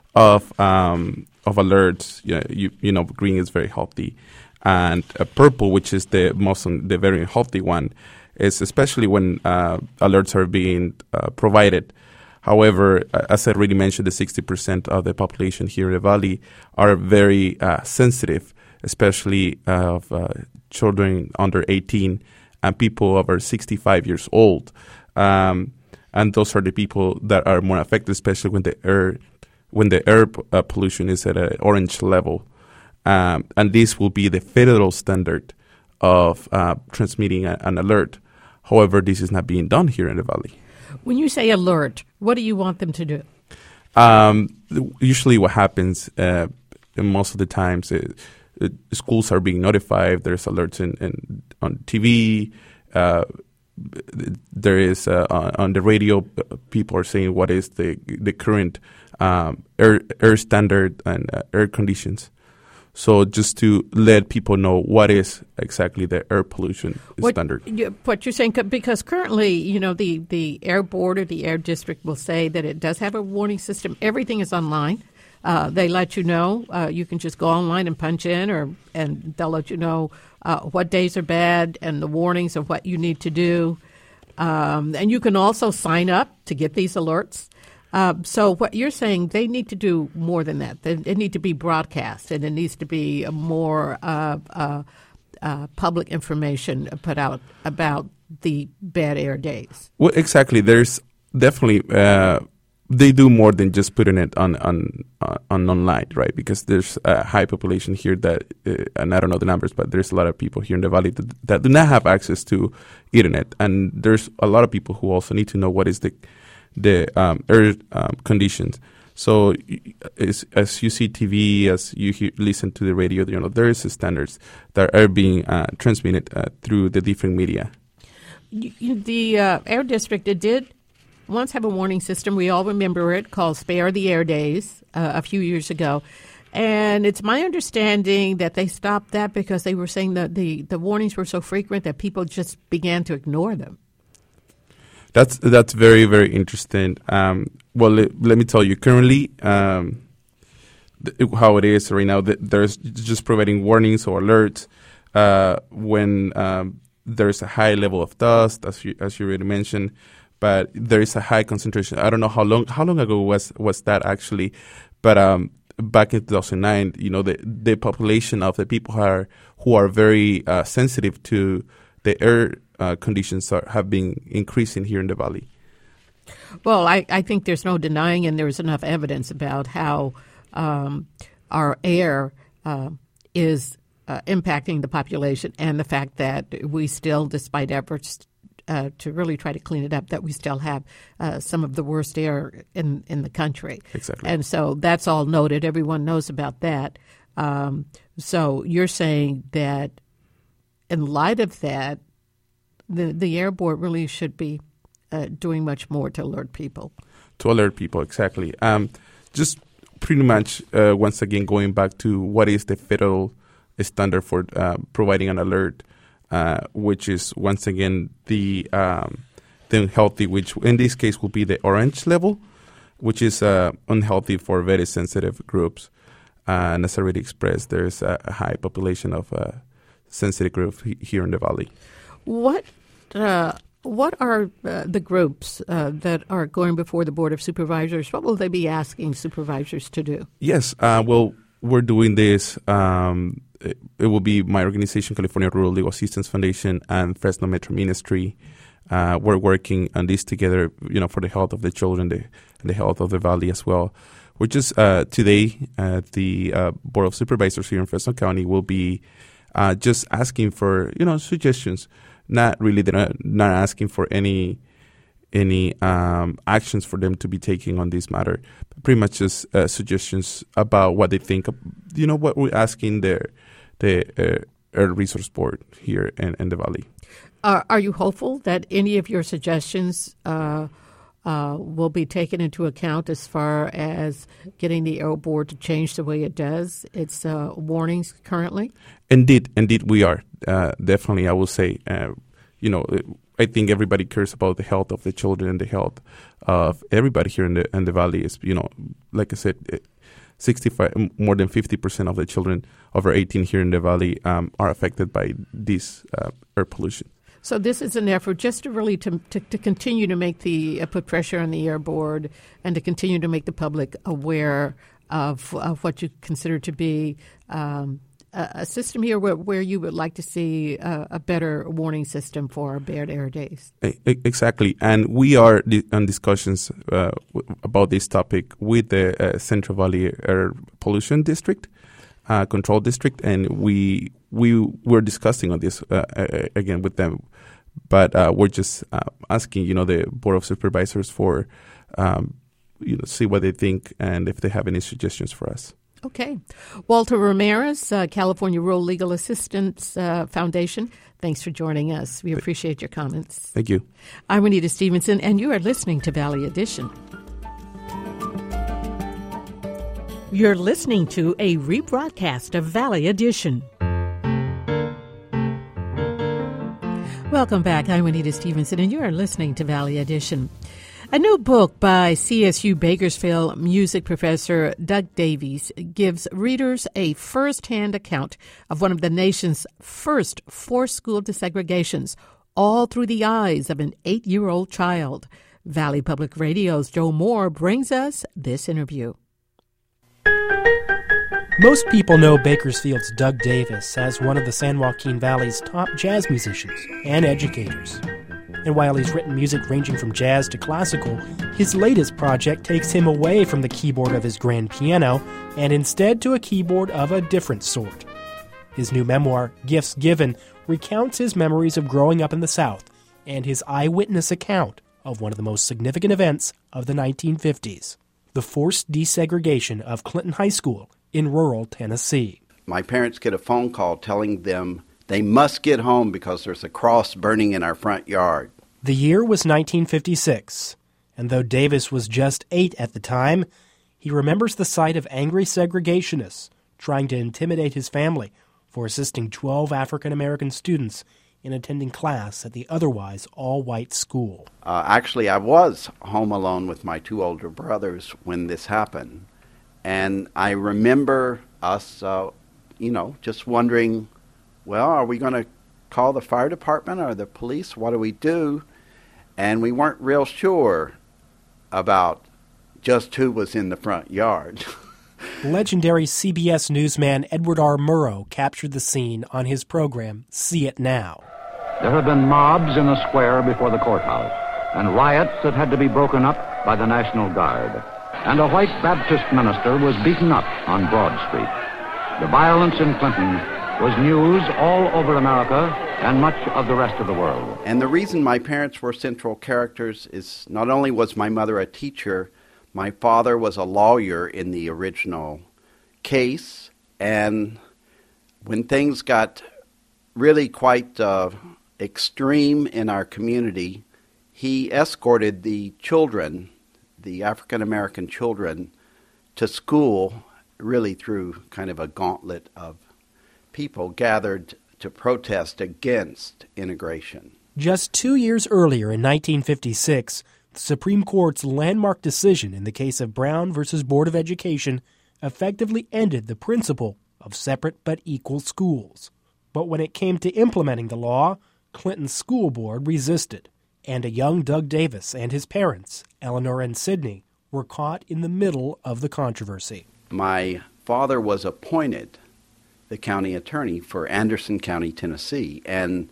of um, of alerts. You know, you, you know, green is very healthy, and uh, purple, which is the most the very healthy one, is especially when uh, alerts are being uh, provided. However, as I already mentioned, the sixty percent of the population here in the Valley are very uh, sensitive, especially of uh, children under eighteen and people over sixty-five years old. Um, and those are the people that are more affected, especially when the air when the air uh, pollution is at an orange level. Um, and this will be the federal standard of uh, transmitting a, an alert. However, this is not being done here in the Valley. When you say alert, what do you want them to do? Um, usually what happens, uh, most of the times, uh, uh, schools are being notified. There's alerts in, in on T V. Uh, there is uh, on, on the radio, uh, people are saying what is the the current um, air air standard and uh, air conditions. So just to let people know what is exactly the air pollution what, standard. You, what you're saying, because currently, you know, the, the Air Board or the Air District will say that it does have a warning system. Everything is online. Uh, they let you know. Uh, you can just go online and punch in, or and they'll let you know uh, what days are bad and the warnings of what you need to do. Um, and you can also sign up to get these alerts. Uh, so what you're saying, they need to do more than that. They, they need to be broadcast, and it needs to be more uh, uh, uh, public information put out about the bad air days. Well, exactly. There's definitely uh, they do more than just putting it on on uh, on online, right? Because there's a high population here that, uh, and I don't know the numbers, but there's a lot of people here in the Valley that, that do not have access to internet, and there's a lot of people who also need to know what is the the um, air um, conditions. So as, as you see T V, as you hear, listen to the radio, you know, there is standards that are being uh, transmitted uh, through the different media. You, you, the uh, Air District, it did once have a warning system. We all remember it, called Spare the Air Days uh, a few years ago. And it's my understanding that they stopped that because they were saying that the, the warnings were so frequent that people just began to ignore them. That's that's very, very interesting. Um, well, let, let me tell you, currently, um, th- how it is right now, th- there's just providing warnings or alerts uh, when um, there's a high level of dust, as you, as you already mentioned, but there is a high concentration. I don't know how long how long ago was, was that actually, but um, back in two thousand nine, you know, the, the population of the people who are, who are very uh, sensitive to the air Uh, conditions are, have been increasing here in the Valley. Well, I, I think there's no denying, and there's enough evidence about how um, our air uh, is uh, impacting the population, and the fact that we still, despite efforts uh, to really try to clean it up, that we still have uh, some of the worst air in, in the country. Exactly. And so that's all noted. Everyone knows about that. Um, so you're saying that in light of that, the, the Air Board really should be uh, doing much more to alert people. To alert people, exactly. Um, just pretty much, uh, once again, going back to what is the federal standard for uh, providing an alert, uh, which is, once again, the, um, the unhealthy, which in this case will be the orange level, which is uh, unhealthy for very sensitive groups. Uh, and as already expressed, there's a, a high population of uh, sensitive groups he- here in the Valley. What uh, what are uh, the groups uh, that are going before the Board of Supervisors? What will they be asking supervisors to do? Yes, uh, well, we're doing this. Um, it, it will be my organization, California Rural Legal Assistance Foundation, and Fresno Metro Ministry. Uh, we're working on this together, you know, for the health of the children the, and the health of the Valley as well. We're just uh, today at the uh, Board of Supervisors here in Fresno County will be uh, just asking for, you know, suggestions. Not really, they're not, not asking for any any um, actions for them to be taking on this matter. Pretty much just uh, suggestions about what they think. Of, you know, what we're asking the the uh, Air Resource Board here in, in the Valley. Uh, are you hopeful that any of your suggestions uh, uh, will be taken into account as far as getting the Air Board to change the way it does its uh, warnings currently? Indeed, indeed we are. Uh, definitely, I will say, uh, you know, I think everybody cares about the health of the children and the health of everybody here in the in the Valley. Is, you know, like I said, sixty-five, more than fifty percent of the children over eighteen here in the Valley um, are affected by this uh, air pollution. So this is an effort just to really to, to, to continue to make the uh, put pressure on the Air Board and to continue to make the public aware of, of what you consider to be um, a, a system here where, where you would like to see a, a better warning system for bad air days. Exactly, and we are on discussions uh, about this topic with the uh, Central Valley Air Pollution District, uh, Control District, and we we were discussing on this uh, again with them. But uh, we're just uh, asking, you know, the Board of Supervisors for, um, you know, see what they think and if they have any suggestions for us. Okay. Walter Ramirez, uh, California Rural Legal Assistance uh, Foundation, thanks for joining us. We appreciate your comments. Thank you. I'm Juanita Stevenson, and you are listening to Valley Edition. You're listening to a rebroadcast of Valley Edition. Welcome back. I'm Juanita Stevenson, and you are listening to Valley Edition. A new book by C S U Bakersfield music professor Doug Davies gives readers a first-hand account of one of the nation's first forced school desegregations, all through the eyes of an eight-year-old child. Valley Public Radio's Joe Moore brings us this interview. Most people know Bakersfield's Doug Davis as one of the San Joaquin Valley's top jazz musicians and educators. And while he's written music ranging from jazz to classical, his latest project takes him away from the keyboard of his grand piano and instead to a keyboard of a different sort. His new memoir, Gifts Given, recounts his memories of growing up in the South and his eyewitness account of one of the most significant events of the nineteen fifties, the forced desegregation of Clinton High School in rural Tennessee. My parents get a phone call telling them they must get home because there's a cross burning in our front yard. The year was nineteen fifty-six, and though Davis was just eight at the time, he remembers the sight of angry segregationists trying to intimidate his family for assisting twelve African-American students in attending class at the otherwise all-white school. Uh, actually, I was home alone with my two older brothers when this happened. And I remember us, uh, you know, just wondering, well, are we going to call the fire department or the police? What do we do? And we weren't real sure about just who was in the front yard. Legendary C B S newsman Edward R. Murrow captured the scene on his program, See It Now. There have been mobs in the square before the courthouse and riots that had to be broken up by the National Guard. And a white Baptist minister was beaten up on Broad Street. The violence in Clinton was news all over America and much of the rest of the world. And the reason my parents were central characters is not only was my mother a teacher, my father was a lawyer in the original case, and when things got really quite uh, extreme in our community, he escorted the children, the African-American children, to school, really through kind of a gauntlet of people gathered to protest against integration. Just two years earlier, in nineteen fifty-six, the Supreme Court's landmark decision in the case of Brown versus Board of Education effectively ended the principle of separate but equal schools. But when it came to implementing the law, Clinton's school board resisted, and a young Doug Davis and his parents, Eleanor and Sidney, were caught in the middle of the controversy. My father was appointed the county attorney for Anderson County, Tennessee, and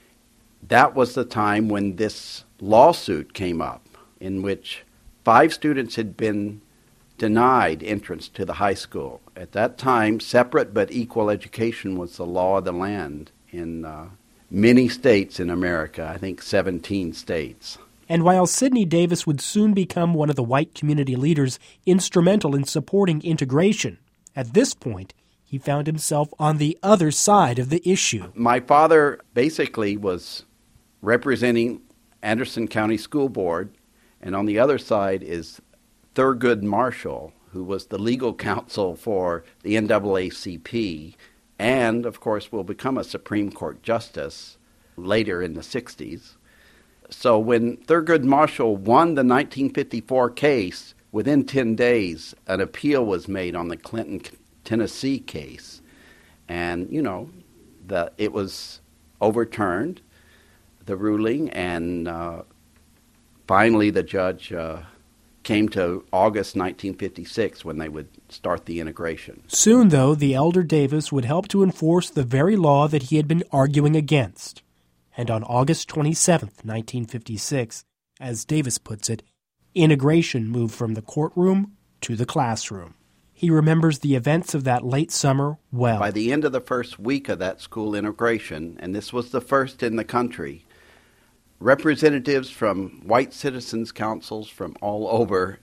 that was the time when this lawsuit came up in which five students had been denied entrance to the high school. At that time, separate but equal education was the law of the land in uh, many states in America, I think seventeen states. And while Sidney Davis would soon become one of the white community leaders instrumental in supporting integration, at this point, he found himself on the other side of the issue. My father basically was representing Anderson County School Board, and on the other side is Thurgood Marshall, who was the legal counsel for the N double A C P, and, of course, will become a Supreme Court justice later in the sixties. So when Thurgood Marshall won the nineteen fifty-four case, within ten days, an appeal was made on the Clinton, Tennessee case. And, you know, the, it was overturned, the ruling, and uh, finally the judge uh, came to August nineteen fifty-six when they would start the integration. Soon, though, the elder Davis would help to enforce the very law that he had been arguing against. And on August twenty-seventh, nineteen fifty-six, as Davis puts it, integration moved from the courtroom to the classroom. He remembers the events of that late summer well. By the end of the first week of that school integration, and this was the first in the country, representatives from white citizens' councils from all over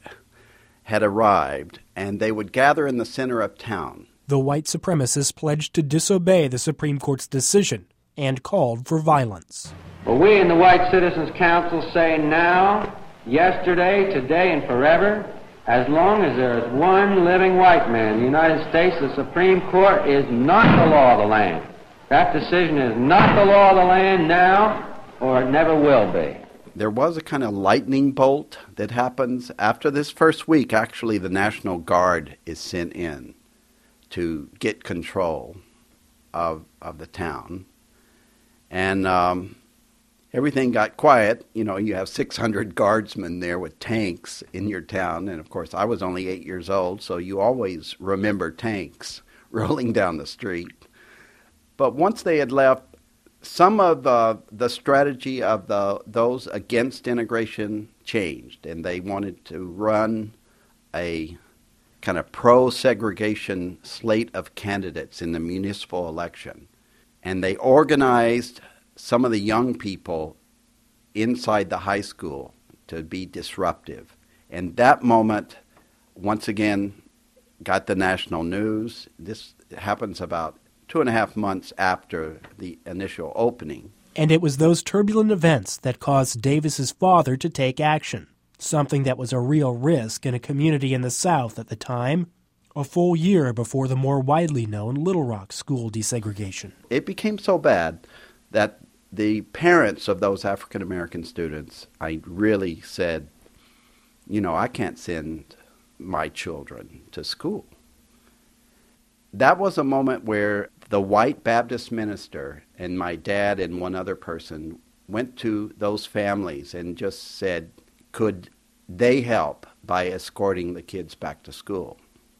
had arrived, and they would gather in the center of town. The white supremacists pledged to disobey the Supreme Court's decision and called for violence. Well, we in the White Citizens Council say now, yesterday, today, and forever, as long as there is one living white man in the United States, the Supreme Court is not the law of the land. That decision is not the law of the land now, or it never will be. There was a kind of lightning bolt that happens after this first week. Actually, the National Guard is sent in to get control of of the town. And um, everything got quiet. You know, you have six hundred guardsmen there with tanks in your town. And, of course, I was only eight years old, so you always remember tanks rolling down the street. But once they had left, some of uh, the strategy of the those against integration changed, and they wanted to run a kind of pro-segregation slate of candidates in the municipal election. And they organized some of the young people inside the high school to be disruptive. And that moment, once again, got the national news. This happens about two and a half months after the initial opening. And it was those turbulent events that caused Davis's father to take action, something that was a real risk in a community in the South at the time, a full year before the more widely known Little Rock school desegregation. It became so bad that the parents of those African-American students, I really said, you know, I can't send my children to school. That was a moment where the white Baptist minister and my dad and one other person went to those families and just said, could they help by escorting the kids back to school?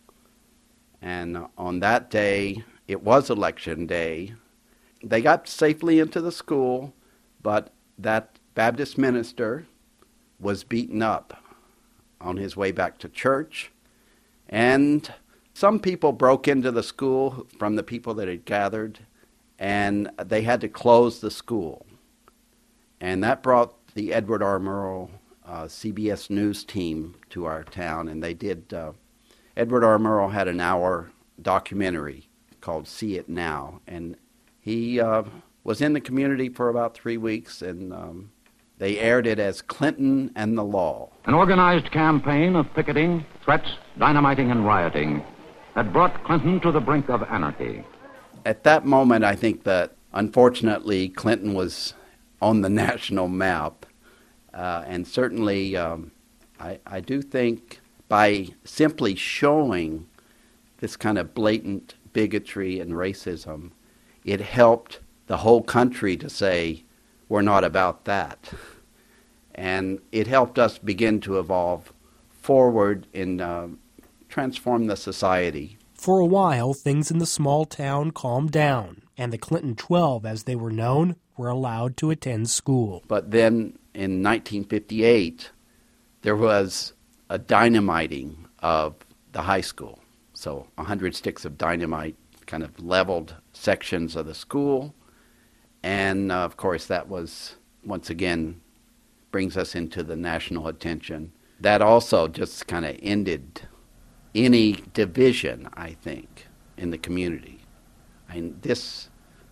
And on that day, it was election day, they got safely into the school, but that Baptist minister was beaten up on his way back to church. And some people broke into the school from the people that had gathered, and they had to close the school. And that brought the Edward R. Murrow uh, C B S News team to our town, and they did, uh, Edward R. Murrow had an hour documentary called See It Now, and he uh, was in the community for about three weeks, and um, they aired it as Clinton and the Law. An organized campaign of picketing, threats, dynamiting, and rioting had brought Clinton to the brink of anarchy. At that moment, I think that, unfortunately, Clinton was on the national map, uh, and certainly um, I, I do think by simply showing this kind of blatant bigotry and racism, it helped the whole country to say, we're not about that. And it helped us begin to evolve forward and uh, transform the society. For a while, things in the small town calmed down, and the Clinton twelve, as they were known, were allowed to attend school. But then in nineteen fifty-eight, there was a dynamiting of the high school. So a hundred sticks of dynamite kind of leveled sections of the school. And, uh, of course, that was, once again, brings us into the national attention. That also just kind of ended any division, I think, in the community. And this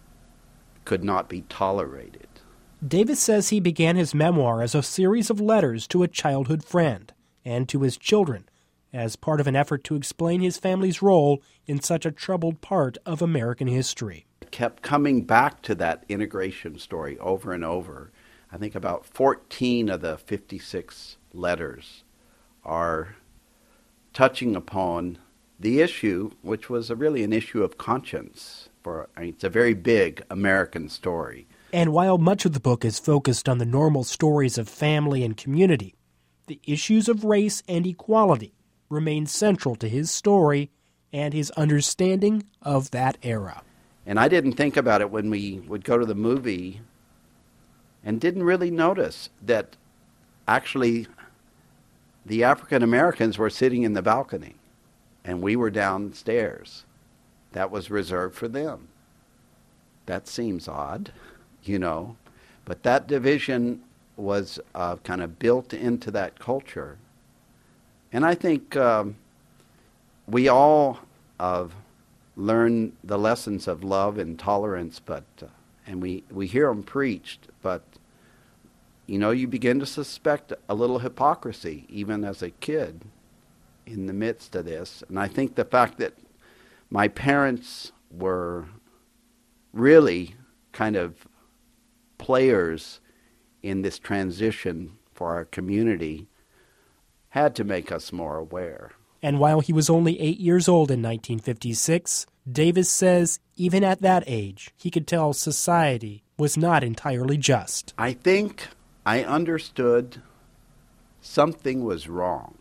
could not be tolerated. Davis says he began his memoir as a series of letters to a childhood friend and to his children as part of an effort to explain his family's role in such a troubled part of American history. Kept coming back to that integration story over and over. I think about fourteen of the fifty-six letters are touching upon the issue, which was a really an issue of conscience. For I mean, it's a very big American story. And while much of the book is focused on the normal stories of family and community, the issues of race and equality remain central to his story and his understanding of that era. And I didn't think about it when we would go to the movie and didn't really notice that actually the African Americans were sitting in the balcony and we were downstairs. That was reserved for them. That seems odd, you know, but that division was uh, kind of built into that culture. And I think um, we all uh, learn the lessons of love and tolerance, but uh, and we, we hear them preached, but you know, you begin to suspect a little hypocrisy, even as a kid, in the midst of this. And I think the fact that my parents were really kind of players in this transition for our community had to make us more aware. And while he was only eight years old in nineteen fifty-six, Davis says even at that age, he could tell society was not entirely just. I think I understood something was wrong.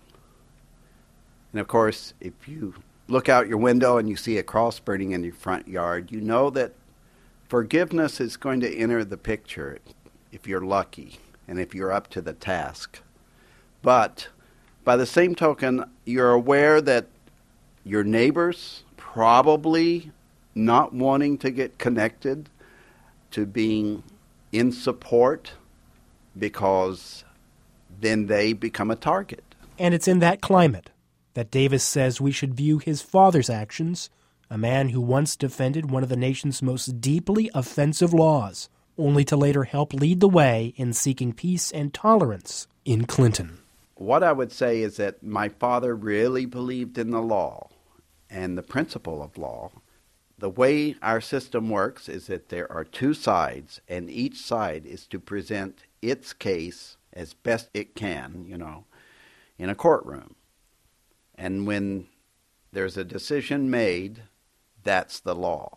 And of course, if you look out your window and you see a cross burning in your front yard, you know that forgiveness is going to enter the picture if you're lucky and if you're up to the task. But by the same token, you're aware that your neighbors probably not wanting to get connected to being in support because then they become a target. And it's in that climate that Davis says we should view his father's actions, a man who once defended one of the nation's most deeply offensive laws, only to later help lead the way in seeking peace and tolerance in Clinton. What I would say is that my father really believed in the law and the principle of law. The way our system works is that there are two sides, and each side is to present its case as best it can, you know, in a courtroom. And when there's a decision made, that's the law.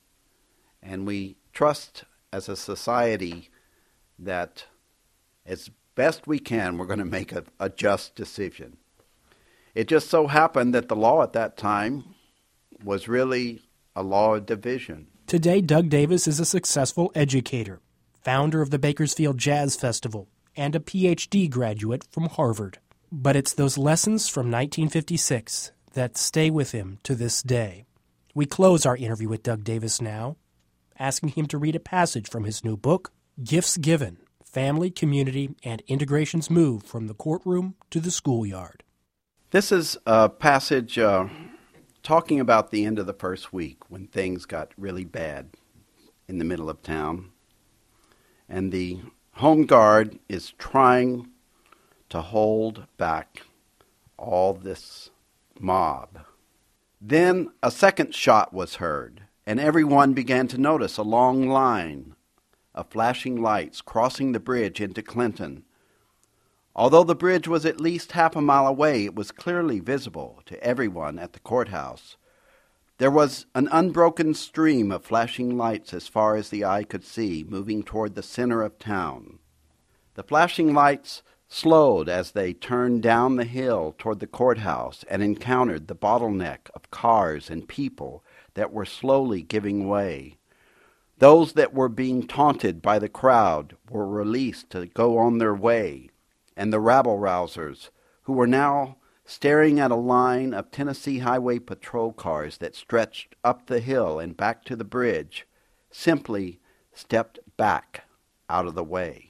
And we trust as a society that as best we can, we're going to make a, a just decision. It just so happened that the law at that time was really a law of division. Today, Doug Davis is a successful educator, founder of the Bakersfield Jazz Festival, and a P H D graduate from Harvard. But it's those lessons from nineteen fifty-six that stay with him to this day. We close our interview with Doug Davis now, asking him to read a passage from his new book, Gifts Given, Family, Community, and Integration's Move from the Courtroom to the Schoolyard. This is a passage uh, talking about the end of the first week when things got really bad in the middle of town. And the Home Guard is trying to hold back all this mob. Then a second shot was heard, and everyone began to notice a long line of flashing lights crossing the bridge into Clinton. Although the bridge was at least half a mile away, it was clearly visible to everyone at the courthouse. There was an unbroken stream of flashing lights as far as the eye could see, moving toward the center of town. The flashing lights slowed as they turned down the hill toward the courthouse and encountered the bottleneck of cars and people that were slowly giving way. Those that were being taunted by the crowd were released to go on their way, and the rabble-rousers, who were now staring at a line of Tennessee Highway Patrol cars that stretched up the hill and back to the bridge, simply stepped back out of the way.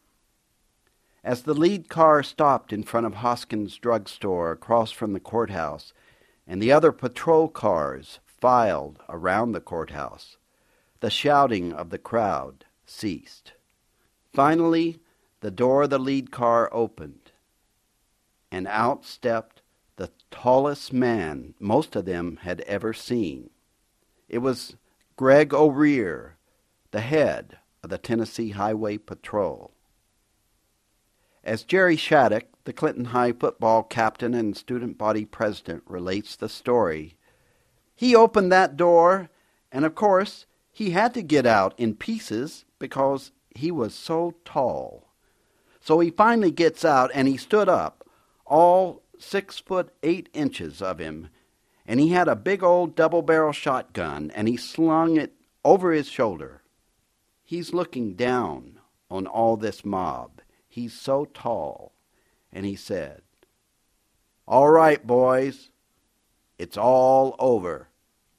As the lead car stopped in front of Hoskins Drugstore across from the courthouse, and the other patrol cars filed around the courthouse, the shouting of the crowd ceased. Finally, the door of the lead car opened, and out stepped the tallest man most of them had ever seen. It was Greg O'Rear, the head of the Tennessee Highway Patrol. As Jerry Shattuck, the Clinton High football captain and student body president, relates the story, he opened that door, and of course, he had to get out in pieces because he was so tall. So he finally gets out, and he stood up, all six foot eight inches of him, and he had a big old double-barrel shotgun, and he slung it over his shoulder. He's looking down on all this mob. He's so tall, and he said, "All right, boys, it's all over."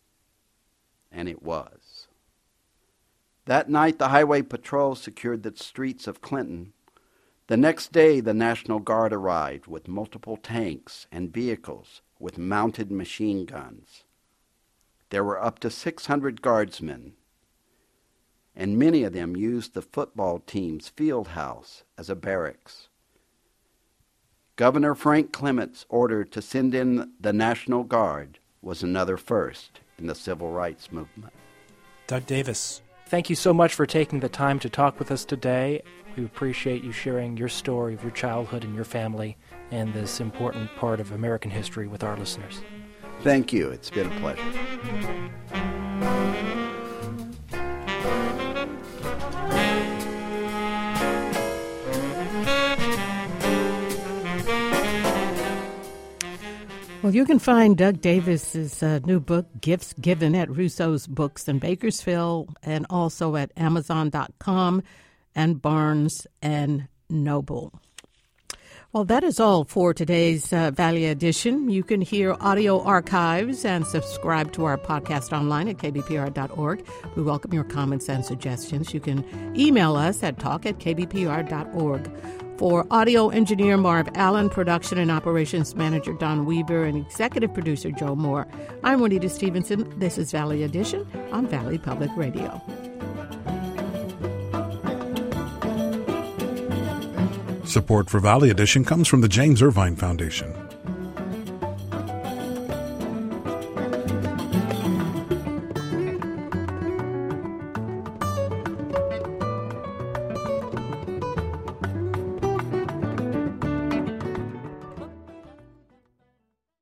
And it was. That night, the Highway Patrol secured the streets of Clinton. The next day, the National Guard arrived with multiple tanks and vehicles with mounted machine guns. There were up to six hundred guardsmen, and many of them used the football team's field house as a barracks. Governor Frank Clement's order to send in the National Guard was another first in the civil rights movement. Doug Davis, thank you so much for taking the time to talk with us today. We appreciate you sharing your story of your childhood and your family and this important part of American history with our listeners. Thank you. It's been a pleasure. Well, you can find Doug Davis's uh, new book, Gifts Given, at Russo's Books in Bakersfield, and also at amazon dot com and Barnes and Noble. Well, that is all for today's uh, Valley Edition. You can hear audio archives and subscribe to our podcast online at k b p r dot org. We welcome your comments and suggestions. You can email us at talk at k b p r dot org. For audio engineer Marv Allen, production and operations manager Don Weaver, and executive producer Joe Moore, I'm Juanita Stevenson. This is Valley Edition on Valley Public Radio. Support for Valley Edition comes from the James Irvine Foundation.